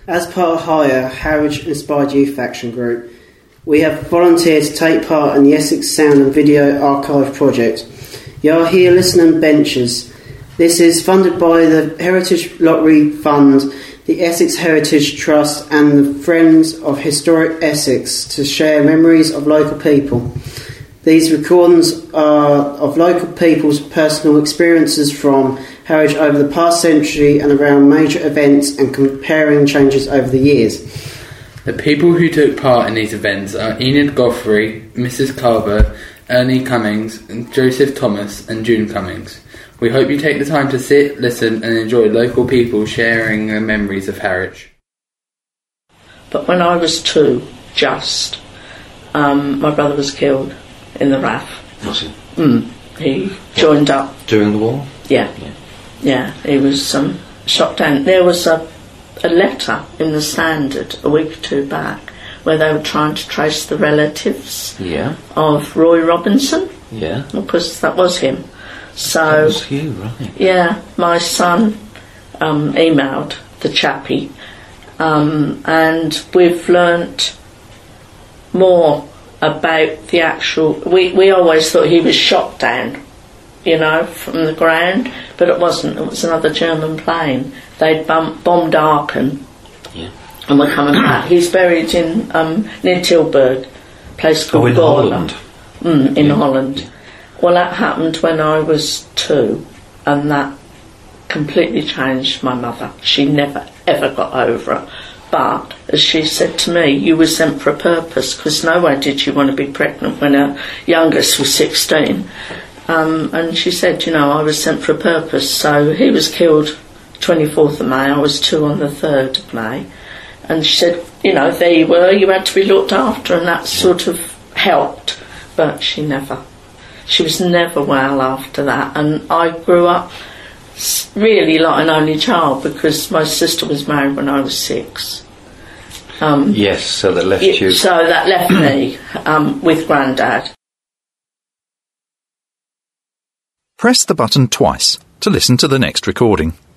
As part of HIRE, Harwich Inspired Youth Action Group, we have volunteered to take part in the Essex Sound and Video Archive project. You are here listening benches. This is funded by the Heritage Lottery Fund, the Essex Heritage Trust and the Friends of Historic Essex to share memories of local people. These recordings are of local people's personal experiences from Harwich over the past century and around major events and comparing changes over the years. The people who took part in these events are Enid Godfrey, Mrs. Carver, Ernie Cummings, Joseph Thomas and June Cummings. We hope you take the time to sit, listen and enjoy local people sharing their memories of Harwich. But when I was 2, my brother was killed in the RAF. Was he? He joined up. During the war? Yeah, he was shot down. There was a letter in the Standard a week or 2 back where they were trying to trace the relatives of Roy Robinson. Yeah. Because that was him. So, that was you, right? Yeah, my son emailed the chappie and we've learnt more about the actual... We always thought he was shot down, from the ground, but it wasn't. It was another German plane. They'd bombed Aachen and were coming back. He's buried in near Tilburg, a place called Gorla. Holland? In Holland. Yeah. Well, that happened when I was 2, and that completely changed my mother. She never, ever got over it. But, as she said to me, you were sent for a purpose, because no way did she want to be pregnant when her youngest was 16. And she said, I was sent for a purpose. So he was killed 24th of May, I was 2 on the 3rd of May. And she said, there you were, you had to be looked after, and that sort of helped. But she was never well after that. And I grew up really like an only child because my sister was married when I was 6. Yes, so that left you... So that left me with Grandad. Press the button twice to listen to the next recording.